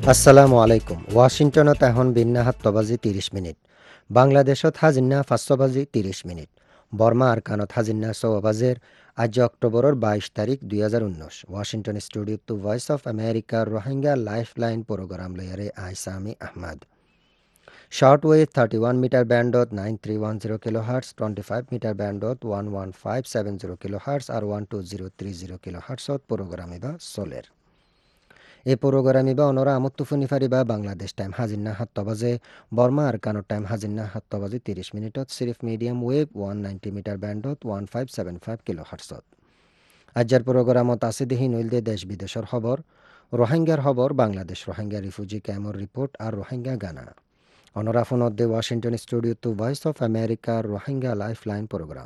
আসসালামু আলাইকুম। ৱাশ্বিংটনত এখন বিন্না ৭ বাজি ৩০ মিনিট। বাংলাদেশত হাজিন্না ৫ বাজি ৩০ মিনিট। বর্মা আরকানত হাজিন্না ৬ বাজের আজ অক্টোবরের ২২ তারিখ ২০১৯। Washington studio to voice of আমেরিকার রোহিঙ্গা লাইফলাইন প্রোগ্রাম লয়ারে আইসামি আহমদ। শর্ট ওয়েভ 31 মিটার ব্যান্ডত 9310 কিলোহার্টজ, 25 মিটার ব্যান্ডত 11570 কিলোহার্টজ আর 12030 কিলোহার্টজত প্রোগ্রাম ইবা চলের। এই প্রোগ্রামে বা অনরা আমত্তুফুনি ফারিবা বাংলাদেশ টাইম হাজিন্না ৭ বাজে, বর্মা আরকানোর টাইম হাজিন্না ৭ বাজি ৩০ মিনিটত সিরিফ মিডিয়াম ওয়েভ 190 মিটার ব্যান্ডত 1575 কিলো হার্টজত। আজ্জার প্রোগ্রামত আছে দেহি নইলদে দেশ বিদেশের খবর, রোহিঙ্গার খবর, বাংলাদেশ রোহিঙ্গা রিফিউজি ক্যাম্পর রিপোর্ট আর রোহিঙ্গা গানা। অনরা ফোনত দে Washington studio to voice of আমেরিকার রোহিঙ্গা লাইফলাইন প্রোগ্রাম।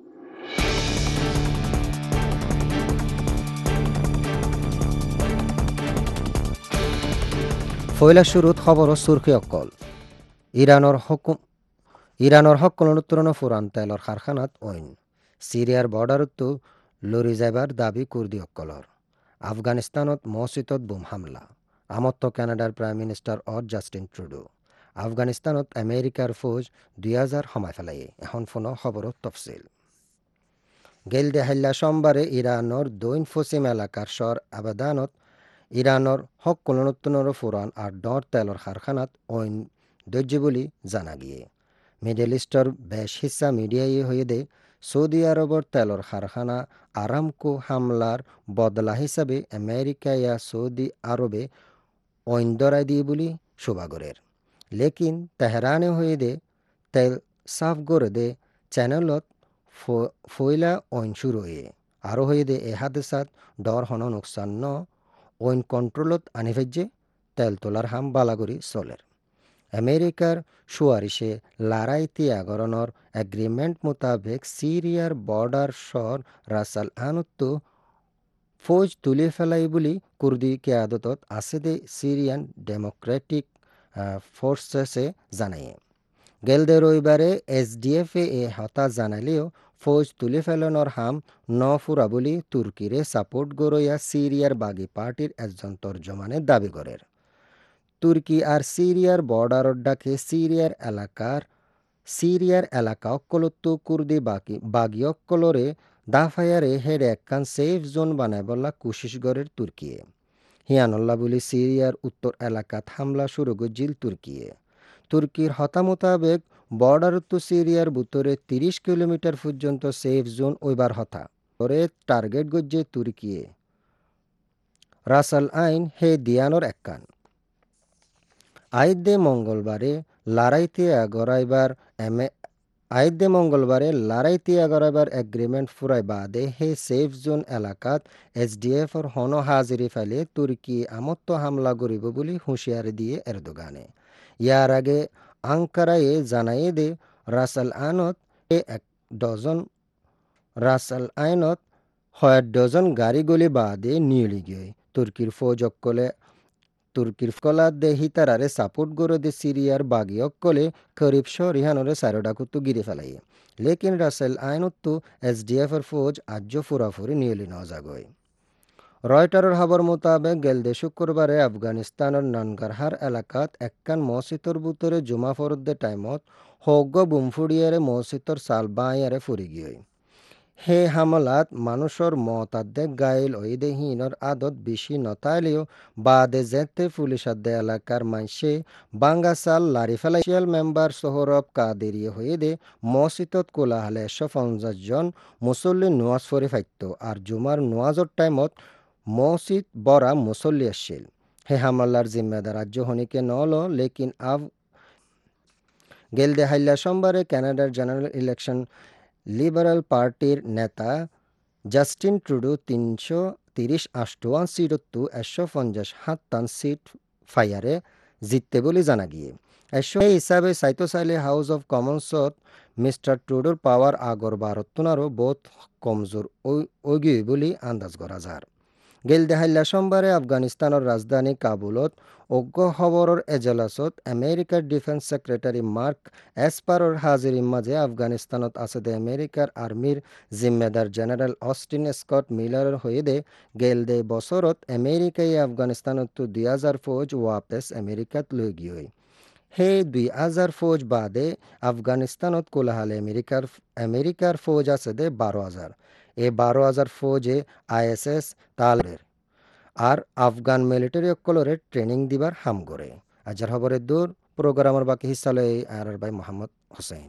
ফয়লা শুরুত খবর ও সুরখি অকল। ইরানৰ সকলৰ উত্তৰণ ফুৰান তেলৰ কাৰখানাত অইন। সিরিয়ার বর্ডারতো লরি যাইবার দাবি কুর্দিসকলৰ। আফগানিস্তানত মছজিদত বোম হামলা। আমত্ত কানাডার প্রাইম মিনিস্টার জাস্টিন ট্রুডো। আফগানিস্তানত আমেরিকার ফৌজ 2000 সমাই ফেলাইয়ে। এখন ফোন খবরত তফসিল। গেলদে হাল্লা সোমবারে ইরানের দৈন পশ্চিম এলাকার শহর আবাদানত ইরানের সকলৰ উত্তৰণৰ ফুৰান আর ডর তেলৰ কারখানাত অইন দৈর্য বলি জানা গিয়ে। মিডল ইস্টর বেশ হিস্সা মিডিয়ায় হয়ে দে সৌদি আরবর তেলর কারখানা আরামকো হামলার বদলা হিসাবে আমেরিকা ইয়া সৌদি আরবে অইন দরাই দিয়ে বলি শোভাগরের। লেকিন তেহরানে হয়ে দে তেল সাফ করে দে চ্যানেলত ফয়লা অইন শুরু হয়ে আরও হয়ে দে এ হাদেসাত ডর হন নোকসান ন অইন কন্ট্রোলত আনি ফেজে তেল তোলার হাম বালাগরি চলের। আমেরিকার সুয়ারিশে লড়াই ত্যাগরণর এগ্রিমেন্ট মোতাবেক সিরিয়ার বর্ডার শহর রাসাল আনুত্তু ফৌজ তুলে ফেলাই বলি কুর্দি কেয়াদতত আছে দে সিরিয়ান ডেমোক্রেটিক ফোর্সেসে জানায়। গেলদে রবিবারে এসডিএফ এ হতা জানালেও ফৌজ তুলে ফেলানোর হাম ন ফুরা বলি তুর্কিরে সাপোর্ট গরইয়া সিরিয়ার বাগি পার্টির একজন তর্জমানে দাবি করের। তুর্কি আর সিরিয়ার বর্ডারর ডাকে সিরিয়ার এলাকা অক্কলত্তু কুর্দি বাগি অক্কলরে দাফায়ারে হেডে একখান সেফ জোন বানায় বললা কুশিস গড়ের তুর্কিয়ে। হিয়ানল্লা বলি সিরিয়ার উত্তর এলাকাত হামলা শুরু গজিল তুর্কিয়ে। তুর্কির হতা মোতাবেক বর্ডারত্তু সিরিয়ার ভিতরে 30 কিলোমিটার পর্যন্ত সেফ জোন ওইবার হতা পরে টার্গেট গজ্জে তুর্কিয়ে। রাসাল আইন হে দিয়ানোর একখান আইদে মঙ্গলবারে লড়াইতে এগরাইবার এগ্রিমেন্ট ফুরাই বাদে হে সেফ জোন এলাকাত এসডিএফর হন হাজিরি ফেলে তুর্কি আমত্ত হামলা করিব বলে হুঁশিয়ারি দিয়ে এরদোগানে। ইয়ার আগে আঙ্কারায়ে জানাইয়ে দে রাসাল আইনত কয়েক ডজন গাড়ি গলি বাদে নিয়ে গিয়ে তুর্কির ফকলাত দে হিতারারে সাপোর্ট গড়ে দে সিরিয়ার বাগি অক্কলে করিব রিহানরে সারোডাকুত্তু গিরে ফেলাইয়ে। লেকিন রাসেল আইনত্তু এসডিএফের ফৌজ আজ্য ফুরাফুরি নিয়লি নজাগয়। রয়টারের খবর মোতাবেক গেলদে শুক্রবারে আফগানিস্তানের নানগারহার এলাকাত একখান মসজিদর ভিতরে জুমা ফরদ্দে টাইমত হগ্য বুম ফুড়িয়ারে মসজিদর সাল বাঁয়ারে ফুরি গিয়ে। হে হামলাত মানুষের মতাদ্দে গাইল ওইদে হিনর আদত বেশি নতাইলেও বাদে যেতে পুলিশাদ্দে এলাকার মাইসে বাঙ্গাসাল লারি ফেলাইশিয়াল মেম্বার সোহরব কাদেরিয়ে হয়ে দে মসজিদত কোলাহলে 150 জন মুসল্লি নোয়াজ ফরি ফাইত আর জুমার নোয়াজর টাইমত মসজিদ বড়া মুসল্লি আসছিল। হে হামলার জিম্মেদার রাজ্য হনিকে নল লেকিন গেলদে হাইল্লা সোমবারে কানাডার জেনারেল ইলেকশন লিবারেল পার্টির নেতা জাস্টিন ট্রুডো 338 সিটত্তু 150 সিট ফাইয়ারে জিততে বলে জানা গিয়ে। এই হিসাবে সাইতো চাইলে হাউস অফ কমন্সত মিস্টার ট্রুডোর পাওয়ার আগর বারত্তনারও বহুত কমজোর ওগিয়ে বলে আন্দাজ করা যার। গেল দেহাইলা সোমবাৰে আফগানিস্তানৰ ৰাজধানী কাবুলত অজ্ঞ খবৰৰ এজলাছত আমেৰিকাৰ ডিফেন্স ছেক্ৰেটাৰী মাৰ্ক এছপাৰৰ হাজিৰীৰ মাজে আফগানিস্তানত আছে দে আমেৰিকাৰ আৰ্মিৰ জিম্মেদাৰ জেনেৰেল অষ্টিন স্কট মিলাৰৰ সৈতে গেল দে বছৰত আমেৰিকাই আফগানিস্তানত ২,০০০ ফৌজ ৱাপেছ আমেৰিকাত লৈ গিয়ে সেই ২,০০০ ফৌজ বাদে আফগানিস্তানত কোলাহালে আমেরিকার ফৌজ আছে দে ১২,০০০ এই ১২,০০০ ফৌজে ISS তালের আর আফগান মিলিটারি অকলরে ট্রেনিং দিবার হাম করে আজার খবরের দূর প্রোগ্রামের বাকি হিসালে আর ভাই Mohammad Hossain.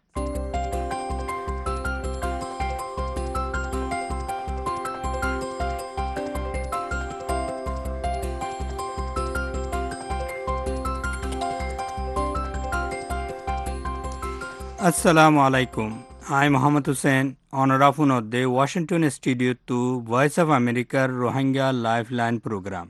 Assalamu alaikum. I'm Muhammad Hussein, honor of the Washington Studio to Voice of America Rohingya Lifeline Program.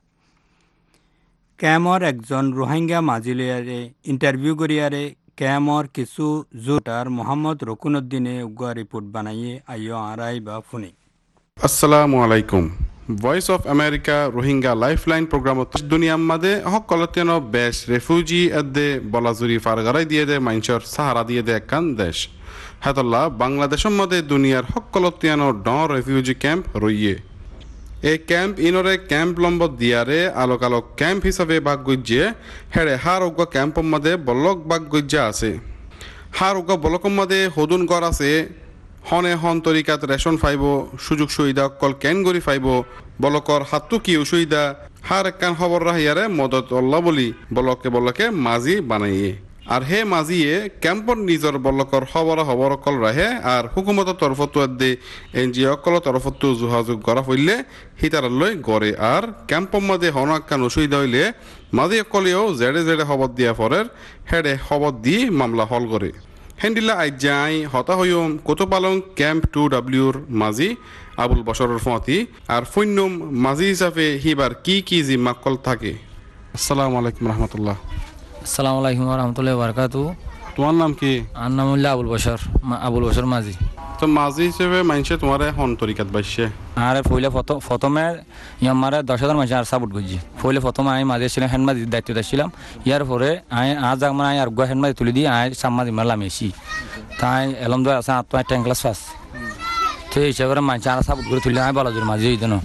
ক্যামর একজন রোহিঙ্গা মাজিলিয়ারে ইন্টারভিউ করিয়ারে ক্যামর কিছু জোটার মোহাম্মদ রকুনউদ্দিনে উগ্র রিপোর্ট বানাইয়ে আইও আরাই বা ফুনি। আসসালামু আলাইকুম। Voice of America Rohingya lifeline programme দুনিয়ার মাঝে হকলতেন বেশ রেফিউজি এদে বলাজুরি ফারগারাই দিয়ে দে মাইনসর সাহারা দিয়ে দে একখান দেশ হেতল্লা বাংলাদেশের মধ্যে দুনিয়ার হকলতিয়ান ড রেফিউজি ক্যাম্প রইয়ে এই ক্যাম্প ইনরে ক্যাম্প লম্ব দিয়ারে আলোক আলোক ক্যাম্প হিসাবে ভাগ গজ্জে হেড়ে হার উগ্র ক্যাম্পর মধ্যে বলক ভাগ গজ্জা আছে হার উগ্র বলকর মধ্যে হদুন গড় আছে হনে হন তরিকাত রেশন ফাইব সুযোগ সুবিধা অকল কেন গরি ফাইব বলকর হাতু কি অসুবিধা হার একখান খবর রাহিয়ারে মদত অল্লাহ বলি বলকে মাঝি বানাইয়ে আর হে মাঝিয়ে ক্যাম্পর নিজর বলকর খবর অকল রাহে আর হুকুমতের তরফতো দে NGO অকল তরফতো যোগাযোগ করা হইলে হিতারালয় গড়ে আর ক্যাম্পর মধ্যে হন একখান অসুবিধা হইলে মাঝি অকলেও জেডে খবর দিয়া পরের হেডে খবর দি মামলা হল করে হেন্ডিলা আইজাই হতা হইম কোতপালং ক্যাম্প 2Wর মাঝি আবুল বশরের ফতি আর ফৈন্যম মাঝি হিসাবে হিবার কি জিম্মাকল থাকে। আসসালামু আলাইকুম রহমতুল্লাহ। আসসালামু আলাইকুম রহমতুল্লাহ বারকাতু। তোমার নাম কি? আর নাম হইল আবুল বশর মাঝি। তো মাঝি হিসেবে মাইনসে তোমার হন তরিকাত বাইছে আর পইলে প্রথমে আমার 10,000 মানুষ আর সাপোর্ট করছি পইলে প্রথমে আমি মাঝে ছিলাম হ্যান্ড মাঝির দায়িত্বটা ছিলাম ইয়ার পরে আমি আজ মানে আমি আর গো হ্যান্ড মাঝি তুলে দিয়ে আমি সাম্মাদি মারলাম এসি তাই এলম ধর আছে আত্ম 10 ক্লাস পাস তো এই হিসাবে মানুষ আর সাপোর্ট করে তুলে আমি বলা মাঝি এই জন্য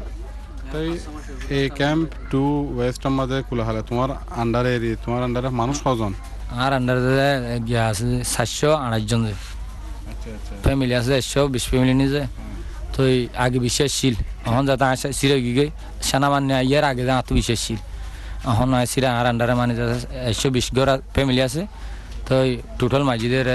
তাই এই ক্যাম্প 2 ওয়েস্টের মধ্যে কুলাহালে তোমার আন্ডারে মানুষ কজন? আর আন্ডারে গিয়া আছে 728 জন ফ্যামিলি আছে 120 ফ্যামিলি নিজে তো আগে বিশ্বাসশীল এখন যাতে আসে সিরে গিয়ে সেনাবাহিনী ইয়ার আগে যা আত্মবিশ্বাসশীল এখন সিরা আর আন্ডারে মানে 120 ঘর ফ্যামিলি আছে তো টোটাল মাঝিদের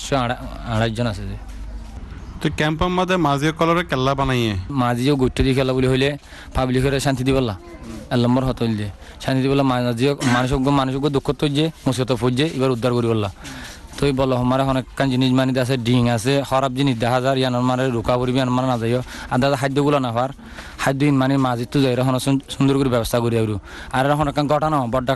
728 জন আছে। তো ক্যাম্পের মধ্যে মাঝি কলরে কেল্লা বানাইয়ে মাঝিও গুট্টে দিয়ে খেলা বলি হইলে পাবলিকের শান্তি দিবলা নম্বর হতল দিয়ে শান্তি দিবলা মানুষকে দুঃখ তো যে মুসিবত ফুজে এবার উদ্ধার করি বললা তো বল আমার অনেক জিনিস মানে আছে ডিং আছে খারাপ জিনিস দেখা যায় ইয়ানোর মানে রুকা পড়বি আমার না যাইও আর দাদা খাদ্যগুলো না হওয়ার খাদ্য মানে মাঝি তো যাই এখন সুন্দর করে ব্যবস্থা করি আর এখন ঘটনা বড্ডা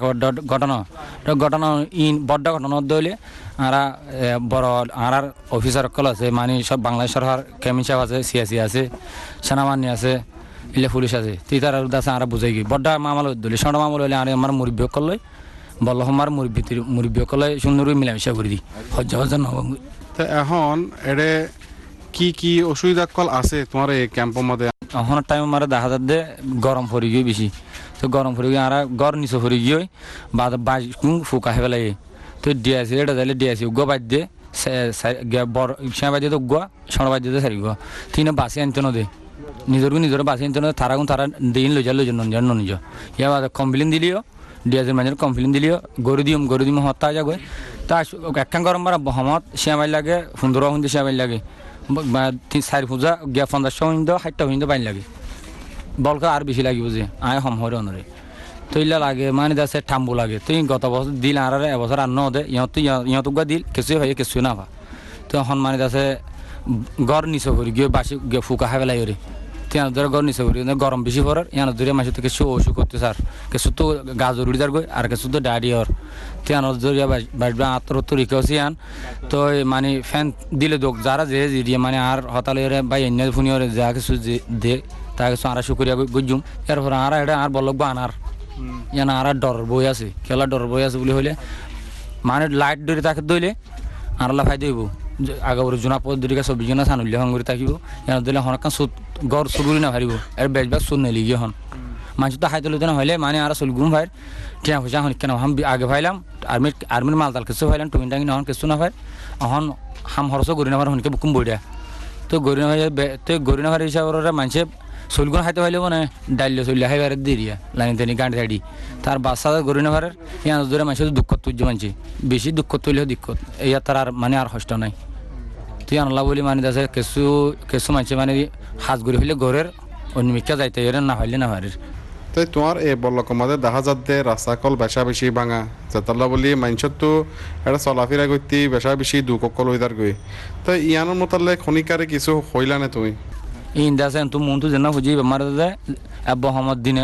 ঘটনা বড্ডা ঘটনা হইলে আর বড় আর অফিসার সকল আছে মানে সব বাংলাদেশ সরকার কেমিন সাহেব আছে সিয়াসি আছে সেনাবাহিনী আছে ইলে পুলিশ আছে তিতার আছে আর বুঝাই গিয়ে বড্ডা মামলা হইলে ছোট মামলা হইলে আর আমার মুরব্বী সকল লই বল আমার মুরব্বী সকলে সুন্দর মিলামিশা করে দিই হজ্জা নব। এখন এড়ে কি অসুবিধা কল আছে তোমার এই ক্যাম্পের মধ্যে? এখন টাইম আমার দেখা যাচ্ছে গরম পড়ে গিয়ে বেশি তো গরম পড়ে গিয়ে আর গড় নিচে পড়ে গিয়ে বাজ ফুকা হয়ে পেলাই তো ডিআইসি এটা যাইলে ডিআইসি উগ্র বাদ দিয়ে বড় সে বাদ দিয়ে তো উগ্র সর বাদ দিয়ে সারি তিনে বাসি আনতে নদে নিজের বাসি আনতে নদে তারা দিন লই যা নিজ ইয়া কমপ্লেন দিলিও ডিআইসির মানুষের কমপ্লেন দিলিও গরু দিম হত্যা যাগো তা একখান গরম বার বহমত শ্যামাই লাগে 15 হুন্দি শ্যামাই লাগে 4 পূজা গিয়া 1500 হুন্দ 60 হুন্দ বাইন লাগে বলকা আর বেশি লাগিব যে আয় হম হরে অনরে তৈলা লাগে মানে আছে ঠাম্বু লাগে তুই গত বছর দিল আর এবছর আর নদে ইহত দিল কিছু হয় কিছু না পা তো এখন মানে আছে গড় নিচে করি গিয়ে বাসি গিয়ে ফুকা খাই পেলাই ওরে ત્યાં ধরে গরম নিচে করি গরম বেশি পড়ার ইয়ানো ধরে মাসে থেকে ওষুধ করতে স্যার কিছু তো গাজর উড়ি যার গই আর কিছু তো ডায়রিয়ার ત્યાં ধরে বাড়বে আত্মরত্ব রিকেছি আন তো মানে ফ্যান দিলে দোক যারা যে দিয়ে মানে আর হতালে বা এনে ফুনিওরে যা কিছু দে তাকে আরা শুক্রিয়া গুজুম এরপর আরা এটা আর বলক আনার ইয়ান আরা ডর বই আছে খেলা ডর বই আছে বলে হইলে মানে লাইট ধরে তাকে দইলে আরলা ফাই দিব আগর জোনা পদ্ধতিকে 24 জনা সানুল্য হঙ্গরি থাকিব ইয়ান দিলে হনকান সুদ গর সুগুরি না হারিব এর বেজবাক সুদ নেলি গিয়ে হন মানুষ তো হাইতে লইতে না হইলে মানে আর সুলগুম ভাই টিয়া পয়সা হন কেন হাম আগে ভাইলাম আর্মির মালতাল কিছু ভাইলাম টুমিন টাঙ্গি নহন কিছু না ভাই এখন হাম হরস গরি না ভাই হনকে বুকুম বইডা তো গরি না ভাই তো গরি না ভাই হিসাবে মানুষে সুলগুন হাইতে ভাইলে মানে ডাইলে চলে হাই বাইরে দিয়ে লাইন তেনি গাঁড়ি ধাড়ি তার বাচ্চা গরি না ভাইয়ের ইয়ান ধরে মানুষের দুঃখ তুজ্য মানছে বেশি দুঃখ তুললেও দিক্কত ইয়া তার আর মানে আর কষ্ট নাই তুই আনলা বলি মানে আছে কিছু কিছু মানুষে মানে হাজ গড়ি হইলে ঘরের অন্যমিকা যাইতে এর না হইলে না হারের তাই তোমার এই বল্লক মাঝে দেখা যাচ্ছে রাস্তা কল বেশা বেশি ভাঙা যেতাল্লা বলি মানুষের তো এটা চলাফেরা করতে বেশা বেশি দুঃখ লইদার গই তাই ইয়ানোর মতালে খনিকারে কিছু হইলা না তুমি ইন্দা আছে তো মন তো জানা বুঝি বেমার দে আবহাওয়ার দিনে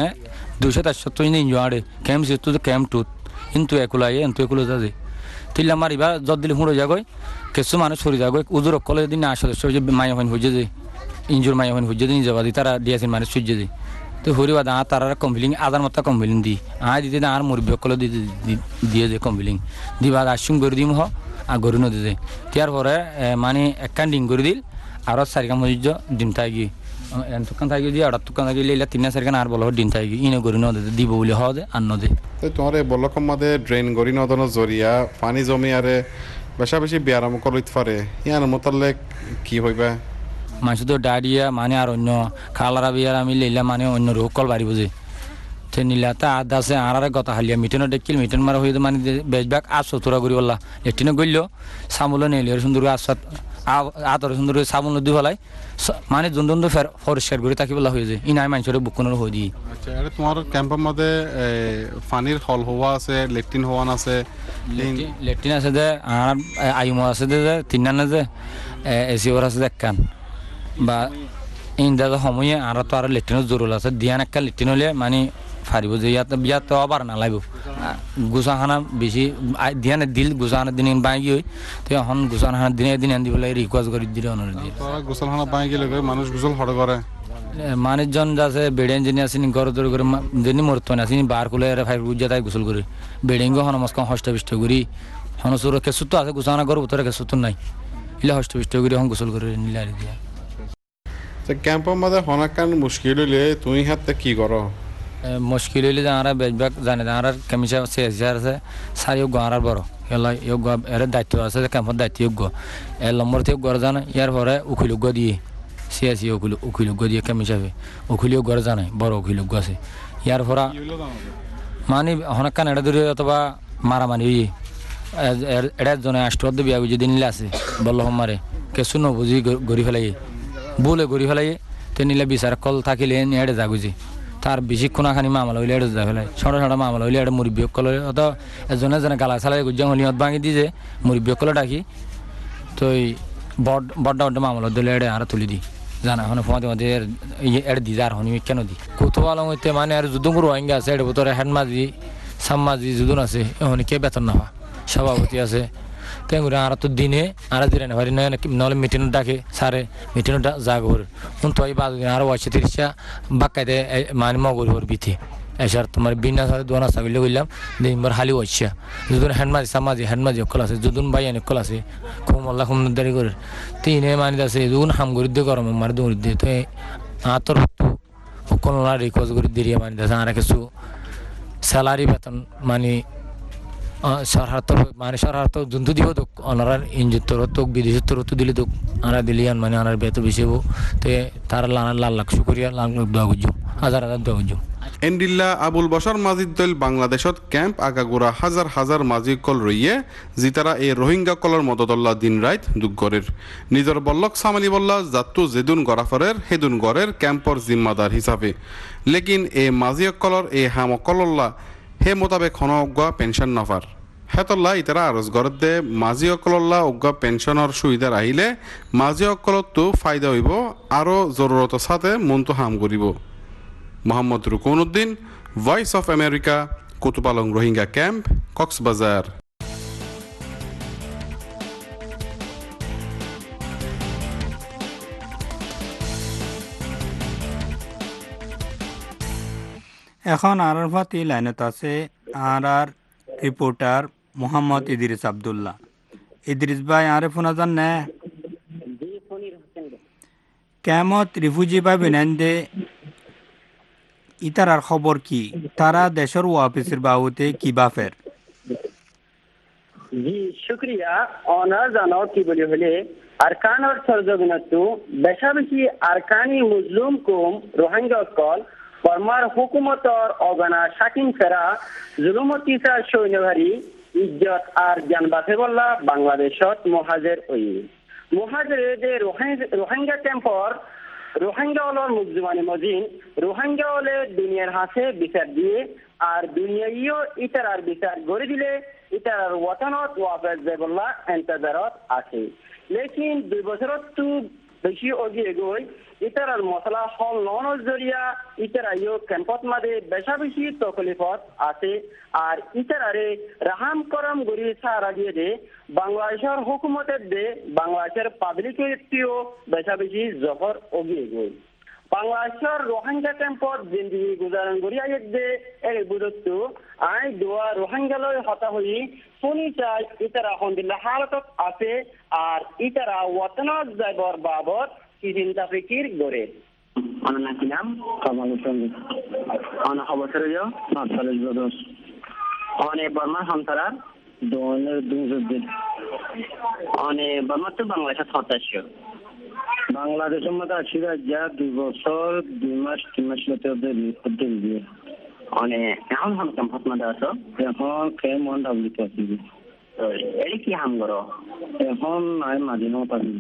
273 দিন জোয়াড়ে ক্যাম্প সে তো ক্যাম্প টুত কিন্তু একুলাই এন্তু একুলো যাবে তিল্লা মারিবা জদ দিলে হুড়ো যাগই কিছু মানুষ সরি যাগই উজুর কলে দিন আসলে সে মায়া হইন হইজে যে ইনজুর মায়া হইন হইজে দিন যাবা দি তারা ডিয়াসিন মানুষ সূর্যে দি তো হরিবা দা তারা কমপ্লিং আদার মত কমপ্লিং দি দিতে আর মুরবি কলে দিয়ে যে কমপ্লিং দিবা আসুম করে দিম হ আর গরু নদী যেতিয়ার পরে মানে একখান ডিং করে দিল আর 4 কাম হইজ ডিম থাকি তুকান থাকি দিয়ে আর তুকান থাকি লেলা 3-4 কান আর বলো ডিম থাকি ইনে গরু নদী দিব বলে হ দে আর নদী তাই তোমার এই বল্লক মাঝে ড্রেন গরি নদনের জরিয়া পানি জমি আরে বেশা বেশি ব্যায়াম করতে পারে ইয়ানোর মতালে কি হইবা মানুষ তো ডায়রিয়া মানে আর অন্য খালারা বিয়ার আমি লেলা মানে অন্য রোগ কল বাড়ি বুঝে তো নীলাতে আদা আছে আর গতা হালিয়া মিটেনও ডেকিল মিটেন মারা হয়ে মানে বেশবাক আসো তোরা করি বললা লেট্রিনে গইল সামুলো নেই সুন্দর আসাত আতর সুন্দর সাবুন দি ফেলাই মানে যোন যোন পরিষ্কার করে থাকি বলা হয়ে যায় ইনাই মানুষের বুকুনের হয়ে দিই আচ্ছা এটা তোমার ক্যাম্পের মধ্যে পানির হল হওয়া আছে লেট্রিন হওয়ান আছে লেট্রিন আছে যে আর আইমো আছে যে 3 না যে এসি ওর আছে একখান বা ইন্দা সময়ে আর তো আর লেট্রিনের জরুর আছে দিয়ান একটা লেট্রিন হলে মানে ফারিব যে ইয়াত তো আবার না লাগব গুছাখানা বেশি দিয়ানে দিল গুছাখানা দিন বাঁগি হই তো এখন গুছাখানা দিনে দিব লাগে রিকোয়েস্ট করে দিলে অনুরোধ দিয়ে গোসলখানা বাঁগি গেলে মানুষ গোসল হড় করে মানুষজন যাচ্ছে বেড়ে যিনি আসেনি ঘর দূর করে যিনি মরতো না আসেনি বার খুলে ফাইভ বুঝা তাই গোসল করে বেডিংও হন মস্ক হষ্ট বিষ্ট করি হনসুর কেসু তো আছে গুছাখানা করবো তোর কেসু তো নাই ইলে হষ্ট বিষ্ট করি হন গোসল করে নিলে আর দিয়া ক্যাম্পের মধ্যে হনাকান মুশকিল হইলে তুমি হাতে কি করো মুশকিল হইলে যারা বেশবাক জানে যারা কেমিসা আছে সারি গাঁর বড় এলা এর দায়িত্ব আছে ক্যাম্পের দায়িত্ব এর নম্বর থেকে গড় জানে ইয়ার পরে উকিলজ্ঞ দিয়ে সিএসি উকিলজ্ঞ দিয়ে কেমিসাবে উকিলজ্ঞ জানে বড় উকিলজ্ঞ আছে ইয়ার পরা মানে হনাকান এটা ধরে অথবা মারামারি এটা জনে আষ্টদ বিয়া বুঝে দিনলে আছে বলল মারে কেসু নবুঝি গড়ি ফেলাই বলে গড়ি ফেলাই তো নিলে বিচার কল থাকিলে এড়ে যাগুজি তার বেশি কোনাখানি মামলা হইলে এড়ে যা ফেলাই ছোট ছোট মামলা হইলে এটা মুরব্বী কল অত এজনে এজনে গালা চালাই গুজাং হলিয়ত ভাঙি দিয়ে মুরব্বী কলে ডাকি তো বড় বড় মামলা দিলে এড়ে আর তুলি দি জানা এখন ফোঁতে মধ্যে এড়ে দি যার হনি কেন দি কোথাও আলম হইতে মানে আর যুদ্ধ রোহিঙ্গা আছে এর ভিতরে হেডমাজি সাম্মাজি যুদুন আছে এখন কে বেতন না সভাপতি আছে তেঙ্গুরে আর তো দিনে আর দিনে না পারি নহলে মিটিং ডাকে সারে মিটিং যা করে তো এই বাদ আরো 30টা বাক্কাইতে মানে মগর হর বিথে এসার তোমার বিনা সাথে দোনা সাবিলে গইলাম দিনবার হালি হইছে যদুন হেডমাজি সামাজি হেডমাজি কল আছে যদুন ভাই এনে কল আছে খুব আল্লাহ খুব দাঁড়ি করে তিনে মানে আছে যদুন হাম করে দিয়ে গরম মার দৌড় দিয়ে তো আতর কল না রিকোয়েস্ট করে দিয়ে মানে আছে আর কিছু স্যালারি বেতন মানে সরকার মানে সরকার তো যোনটো দিব তোক অনারার ইঞ্জিত তোক বিদেশের তরফ দিলে তোক আনা দিলিয়ান মানে আনার বেত বেশি হবো তে তার লাখ লাখ শুক্রিয়া লাখ লাখ দোয়া গুজুম হাজার দোয়া গুজুম এন্ডিল্লা আবুল বশর মাজিদ দল বাংলাদেশত ক্যাম্প আগাগোড়া হাজার হাজার মাজি কল রইয়ে যিতারা এই রোহিঙ্গা কলর মদতল্লা দিন রাত দুঃখ করের নিজের বল্লক সামালি বল্লা জাতু যেদুন গড়াফরের হেদুন গড়ের ক্যাম্পর জিম্মাদার হিসাবে লেকিন এই মাজি কলর এই হাম কলল্লা হে মোতাবেক হনজ্ঞা পেনশন নফার হেতল্লা ইতারা আরজ গড়তে মাঝি অকলল্লা অজ্ঞা পেনশনের সুবিধা আহিলে মাঝি অকলতো ফায়দা হইব আরও জরুরত সাথে মনটো হাম করিব Mohammad Rukon Uddin voice of America Kutupalong Rohingya camp Cox's Bazar এখন আর ফাতি লাইনত আছে আর রিপোর্টার মোহাম্মদ ইদ্রিস আব্দুল্লাহ। ইদ্রিস ভাই আরে ফোনা জান না কেমত রিফিউজি ভাই বিনান্দে ইতারার খবর কি, তারা দেশের ওয়াপিসের বাবুতে কি বাফের? জি শুক্রিয়া। অনার জানো কি বলি হলে আরকানোর সরজগিনতু বেশা বেশি আরকানি মুসলিম কুম রোহিঙ্গা কল বর্মার হুকুমতর অগানা শাকিন ফেরা জুলুমতিসা সৈন্যভারী ইজ্জত আর জ্ঞান বাসে বললা বাংলাদেশত মহাজের ওই মহাজের যে রোহিঙ্গা ক্যাম্পর রোহিঙ্গা হলর মুকজুমানি মজিন রোহিঙ্গা হলে দুনিয়ার হাতে বিচার দিয়ে আর দুনিয়াইও ইতারার বিচার গড়ে দিলে ইতারার ওয়াতানত ওয়াফেজ দেবল্লা এন্তাজারত আছে। লেকিন 2 বছরত তো বেশি অগিয়ে গই ইতারার মশলা হল ননের জরিয়া ইতারাইও ক্যাম্পত মাদে বেশা বেশি তকলিফত আছে আর ইতারারে রাহাম করম গড়ি সারা দিয়ে দে বাংলাদেশের হুকুমতের দে বাংলাদেশের পাবলিকটিও বেশা বেশি জফর অগিয়ে গই বাংলাদেশের রোহিঙ্গা ক্যাম্পত জিন্দিগি গুজারন গড়িয়া দে এই বুঝত আই দোয়া রোহিঙ্গালয় হতা হই শুনি চাই ইতারা হন্দিল্লা হালতত আছে আর ইতারা ওয়াতনত যাইবর বাবদ কি চিন্তা ফিকির গড়ে। আমার নাম কামাল হোসেন। অনেক অবসর অনেক বর্মা সন্তারা দোনের দুজন অনেক বর্মা তো বাংলাদেশের সদস্য বাংলাদেশের মধ্যে আছি যা 2 বছর 2 মাস 3 মাস মধ্যে দিয়ে অনেক এখন হাম ক্যাম্পাস মধ্যে আছো এখন কেমন ডাবলিতে আছি এই কি হাম করো এখন নাই মাঝিনো পাবি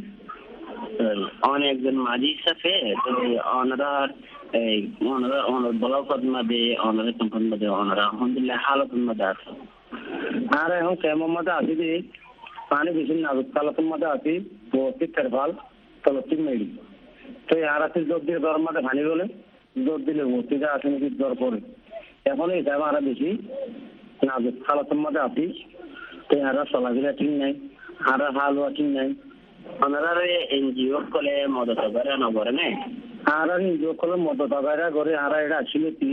অনেকজন মাঝির সাথে অনার এই অনার ব্লকত মধ্যে অনার ক্যাম্পাস মধ্যে অনার আলহামদুলিল্লাহ হালত মধ্যে আছে আর এখন কেমন মধ্যে আছি যে পানি বেশি নাজুক কালকের মধ্যে আছি বহুত তেরফাল তলতির মেডি তো আর আছে জোর দিয়ে দর মধ্যে ভানি বলে জোর দিলে ভর্তিটা আছে নাকি জ্বর পড়ে এখন এই টাইম আরো বেশি নাজুক কালকের মধ্যে আছি তো আর চলাফেরা ঠিক নাই আর হালুয়া ঠিক নাই ওনারা এনজিও কলে মদত করে নগরে নে আর এনজিও কলে মদত করে আর এটা আসলে কি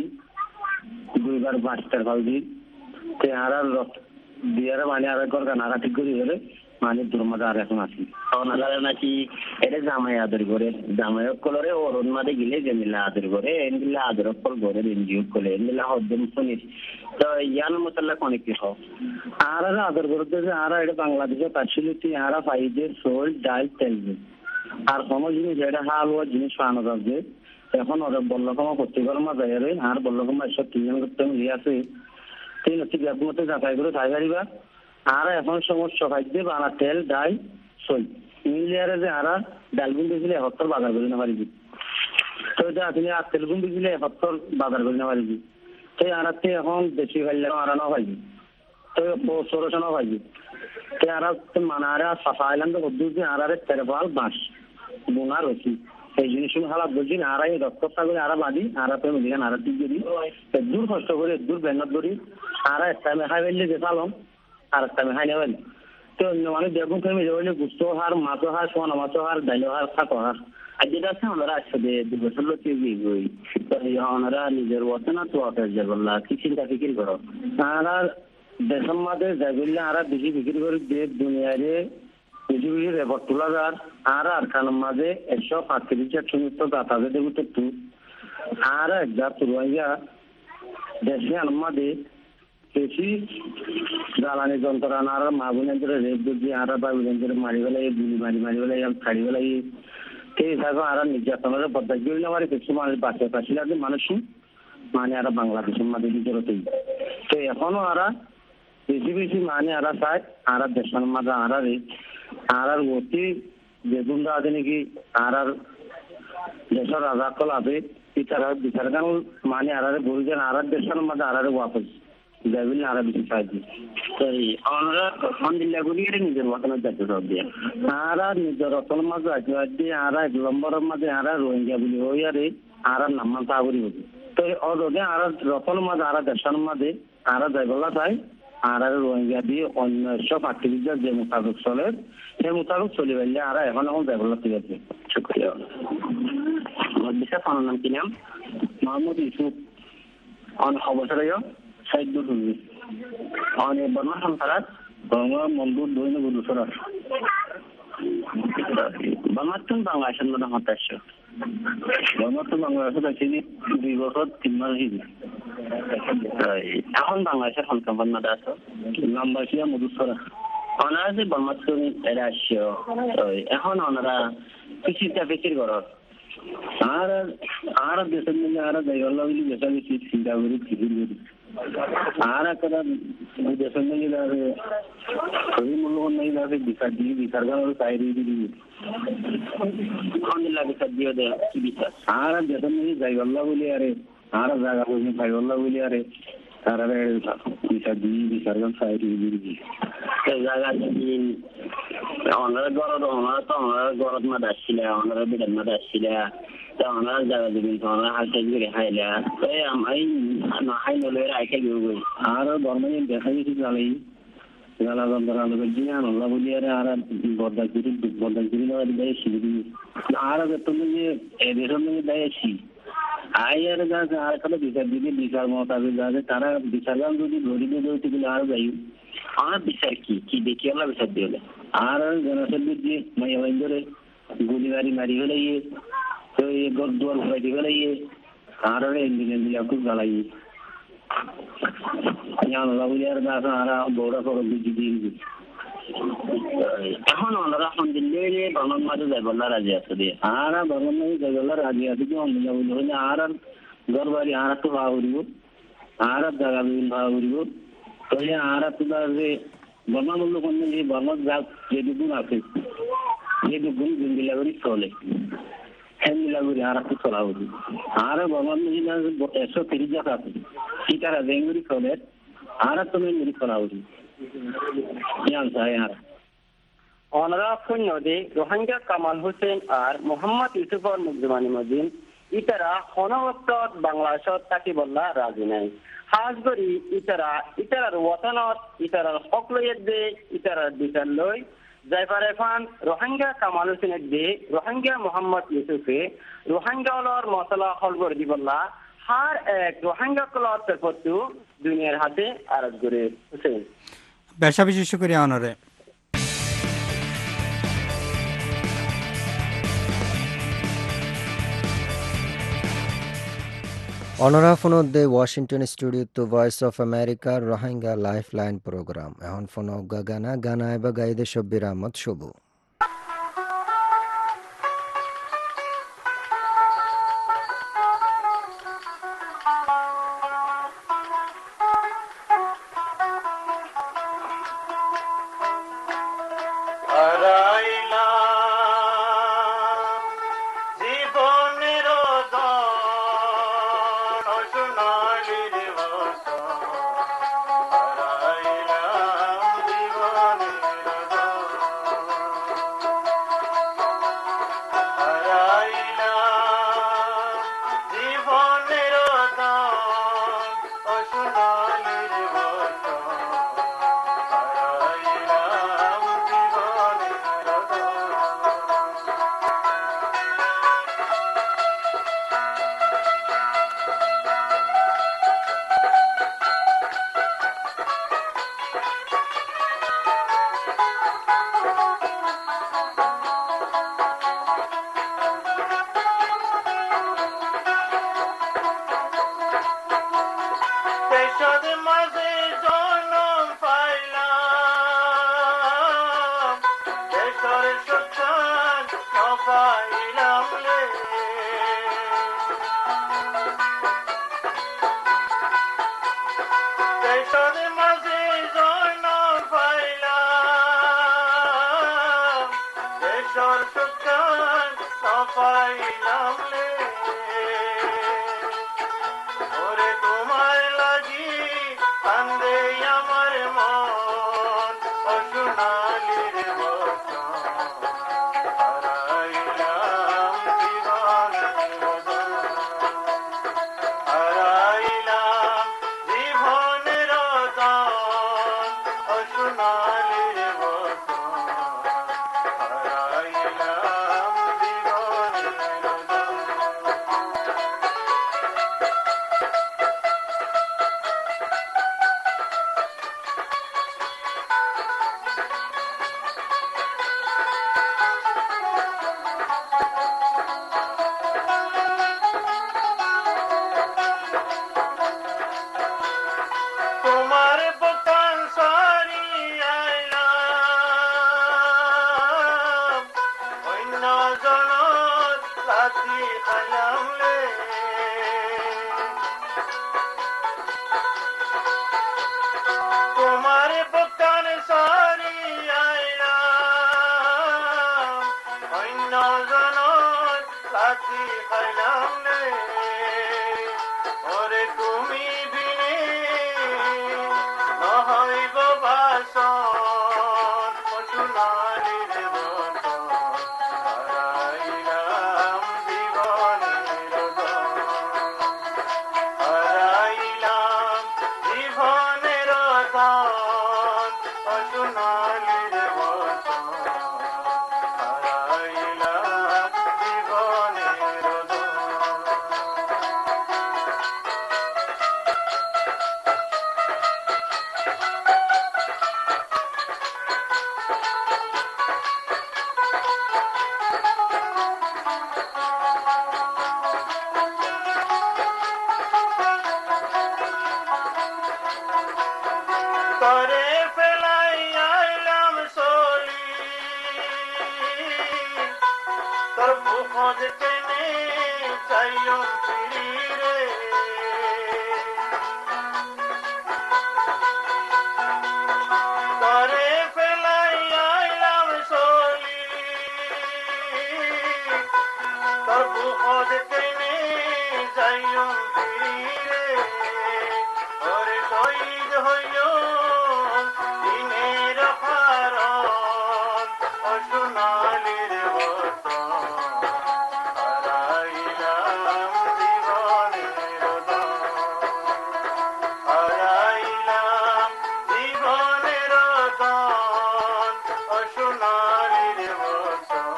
2 বার 5টার ভাল দি তে আর দিয়ারে মানে আর ঘর গানা ঠিক করে হলে মানে দুর্মদা আর এখন আসি ওনারা নাকি এটা জামাই আদর করে জামাই কলরে ওর মাঝে গেলে জমিলা আদর করে এনগুলা আদর কল করে এনজিও কলে এনগুলা হদ্দম শুনিস তো ইয়ান মতলা কোন কি হয় আর আদর করতে যে আর এটা বাংলাদেশে ফ্যাসিলিটি আর ফাইজে সোল্ড ডাল তেল আর কোনো জিনিস এটা হালুয়া জিনিস পানো যাবে এখন ওরা বল্লকমা করতে পারো না যাই আর বল্লকমা এসব 3 জন করতে মিলে আছে 3 হচ্ছে মধ্যে যাচাই করে তাই পারিবা আর এখন সমস্যা খাইতে বানা তেল ডাল সই মিলিয়ারে যে আর ডালগুন দিলে 71 বাজার করে না পারিবি তো এটা আপনি আর তেলগুন দিলে 71 বাজার করে না পারিবি তো আরাতে এখন বেশি খাইলে আর না পাইবি তো সরসনা পাইবি তো আর মানারে সাফাইলাম তো বুঝি আর তেরবাল বাস বোনা রসি এই জিনিসগুলো হালাত বুঝি আর এই রক্ত সাগরে আর বাদি আর তো মিলিগান আর দিক দিবি দূর কষ্ট করে দূর বেন্নত করি আর একটা খাই ফেললে যে পালং আর একটা খাই নেবেন তো মানে বেগুন ফেমে যাবে গুস্ত হার মাছ হার সোনা মাছ হার ডাইল হার শাক হার আর যেটা আছে ওনারা আসছে 2 বছর লোক গই ওনারা নিজের ওয়াতনা তো অফেস যাবল্লা কি চিন্তা ফিকির করো আর দেশের মধ্যে যাইবল্লা আর বেশি ফিকির করে দেশ দুনিয়ারে বেশি বেশি রেকর্ড তোলা যার আর কানের মাঝে 135 সমস্ত দাতা দেবো তো আর একবার তুরাইয়া দেশে আমাদের বেশি জ্বালানি যন্ত্রণা আর মা বোনের রেপ দিয়ে আর বা বোনের মারি বেলাই গুলি মারি বেলাই ছাড়ি বেলাই এই হিসাবে আর নির্যাতনের পদ্ধতি আমার কিছু মানুষ বাঁচে পাচ্ছিল মানুষ মানে আর বাংলাদেশের মাঝে বিচরতেই তো এখনো আর বেশি বেশি মানে আর চায় আর দেশের মাঝে আর অতি বেগুন আছে নাকি আর দেশের রাজা কল আছে বিচার গান মানে আর বলছেন আর দেশের মাঝে আর ওয়াপস যাবিল আর বেশি সাহায্য সরি আমরা আলহামদুলিল্লাহ গুলি নিজের ওয়াতনের যাতে সব দিয়ে আর নিজের রতন মাঝে আছে আর 1 নম্বরের মাঝে আর রোহিঙ্গা বলি ওই আর নাম্মান তাগরি হতো তো ওদের আর রতন মাঝে আর দেশের মাঝে আর যাইবলা চাই আর রোহিঙ্গা দিয়ে অন্য সব আক্টিভিটি যে মোতাবেক চলে সেই মোতাবেক চলে গেলে আর এখন যাইবলা ঠিক আছে। শুক্রিয়া। আমার বিশেষ নাম কি নাম মোহাম্মদ ইউসুফ। অন অবসরেও সাইড দুর্বি অনে বর্মা সংসারাত বর্মা মন্দির দৈন গুরুসরা বাংলাদেশ বাংলাদেশের মধ্যে হতাশ বাংলাদেশ বাংলাদেশের আছে 2 বছর 3 মাস হিবি এখন বাংলাদেশের সংখ্যাবান মাদা আছে নাম্বার ছিল মধুসরা ওনারা যে বাংলাদেশ এরা আসছে এখন ওনারা কৃষিটা বেশির করত আর দেশের মধ্যে আর জায়গা লাগলে বেশা বেশি চিন্তা করি ফিরিয়ে করি আর একটা দেশের মধ্যে যাবে সবই মূল্যবান নেই যাবে বিচার দিয়ে বিচার করার চাইরি দিয়ে আলহামদুলিল্লাহ বিচার দিয়ে দেয় কি বিচার আর দেশের মধ্যে জায়গা বলি আরে আর জায়গা বলি জায়গা বলি আরে তারা বিচার দিয়ে বিচার করার চাইরি দিয়ে জায়গা দিন ওনারা গরদ ওনারা তো ওনারা গরদ মাদ আসছিল ওনারা বিরাট মাদ আসছিল ওনারা জায়গা দিবি ওনারা হালকা করে খাইলা আমি হাই নলে রাইখে গেল আর ধর্মে দেখা গেছি গালাই গালা বন্ধরা লোক জিনা আল্লাহ বলি আরে আর বদাগিরি দেয় শিবি আর তুমি যে এদের মধ্যে দেয়ছি আই আর গাছ আর কত বিচার দিবি বিচার মোতাবেক যাবে তারা বিচার গান যদি ধরি দিয়ে আর যাই আমার বিচার কি দেখি আল্লাহ বিচার দিয়ে আর জনসের যে মাইয়া ধরে গুলি মারি ফেলে তো এই দুয়ার ঘুরাই দিয়ে ফেলে আর ইঞ্জিনিয়ার দিলে খুব জ্বালাই আল্লাহ বলি আর গাছ আর বৌড়া করো বুঝি দিয়ে এখন ওনারা আলহামদুলিল্লাহ বাংলার মাঝে যাইবল্লা রাজি আছে দিয়ে আর বাংলার মাঝে যাইবল্লা রাজি আছে কি আলহামদুলিল্লাহ বলি হলে আর ঘর বাড়ি আর একটু ভাড়া করিব আর জায়গা ভাড়া করিব তাহলে আর একটু যে বর্মা মূল্য কমে যে বর্মার যাক যেটুকুন আছে যেটুকুন জিন্দিলা করি চলে হ্যান্ডিলা করি আর একটু চলা করি আর বর্মার মধ্যে 130 জাত আছে সীতারা বেঙ্গুরি চলে আর একটু বেঙ্গুরি চলা করি ওনারা নদী রোহিঙ্গা কামাল হোসেন আর মোহাম্মদ ইউসুফর মুকজমানি মজিন ইতারা হনবত্তত বাংলাদেশত থাকি বললা রাজি নাই হাজ করি ইতারার ওয়াতানত ইতারার হক লইয়ের দে ইতারার বিচার লই যাইফার এফান রোহিঙ্গা কামাল হোসেনের দে রোহিঙ্গা মোহাম্মদ ইউসুফে রোহিঙ্গা ওলর মশলা হল করে দি বললা হার এক রোহিঙ্গা কলর তরফতু দুনিয়ার হাতে আরজ করে হোসেন বেশা বেশি শুকরিয়া অনরে অনরা ফোনত দে Washington studio to voice of America Rohingya life line programme এখন ফোন গানা এবা গাইদে শব্বির আহমদ শুভ লাতি খাইলামলে তোমার বকান সারি আইলাম অন্য জনর লাতি খাইলামলে ওরে তুমি বিনে নহইব বাসন পশুনালির বচন হারাইলাম জীবনের ধন হারাইলাম জীবনের ধন পশুনালির বচন হারাইলাম জীবনের ধন তরে ফেলাই আইলাম সলি তোর বুখজ টেনে চাইয়ম ফিরি রে তরে ফেলাই আইলাম সলি তোর বুখজ টেনে চাইয়ম ফিরি রে ওরে শহীদ হইও দিনের ফারন অসুনালির বচন হারাইলাম জীবনের ধন হারাইলাম জীবনের ধন অসুনালির বচন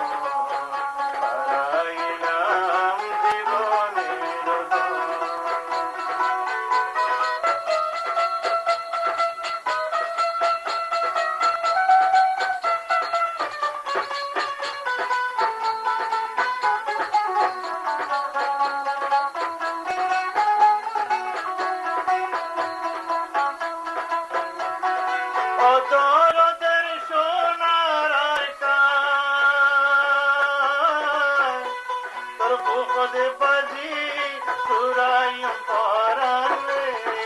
হারাইলাম জীবনের ধন অদরদের সোনার আকাশ তোর বুকদে বাজি সুরাইম পরালে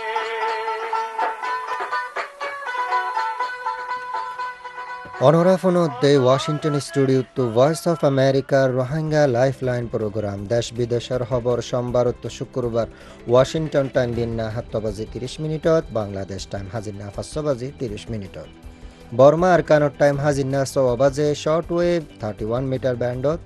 অনরাফনতে Washington studio to voice of আমেরিকার রোহিঙ্গা লাইফলাইন প্রোগ্রাম দেশ বিদেশের খবর সোমবার ও শুক্রবার ওয়াশিংটন টাইম দিনা 7 বাজি 30 মিনিটত বাংলাদেশ টাইম হাজিনা 5 বাজি 30 মিনিটত বর্মা আরকানোর টাইম হাজিনা 6 বাজে শর্ট ওয়েভ 31 মিটার ব্যান্ডত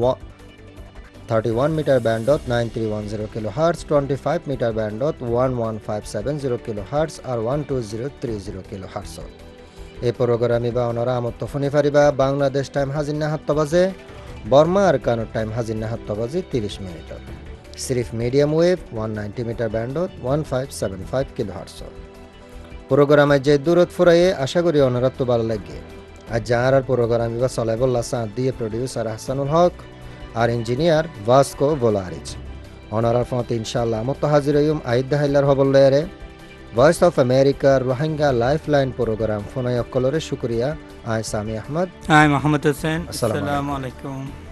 31 মিটার ব্যান্ডত 9310 কিলোহার্টজ 25 মিটার ব্যান্ডত 11570 কিলোহার্টজ আর 12030 কিলোহার্টজ এই প্রোগ্রামে বা অনরা আমত ফোনে ফারিবা বাংলাদেশ টাইম হাজিনা 7 বাজে বর্মা আরকানোর টাইম হাজিনা 7 বাজে 30 মিনিটত সিরিফ মিডিয়াম ওয়েভ 190 মিটার ব্যান্ডত 1575 কিলোহার্টজ প্রোগ্রামে যে দূরত ফুরাইয়ে আশা করি অনরা তো ভালো লাগে আর যার আর প্রোগ্রামে বা সলাইবুল্লাহ সাদ দিয়ে প্রোডিউসার হাসানুল হক আর ইঞ্জিনিয়ার ভাস্কো ভোলারিচ অনরার ফতে ইনশাআল্লাহ আমত হাজির হইম আইদা হাইলার হবল্লারে voice of America Rohingya lifeline programme ফোনায় অকলরে শুকরিয়া আয় সামি আহমদ আয় মোহাম্মদ হোসেন আসসালামু আসসালামু আলাইকুম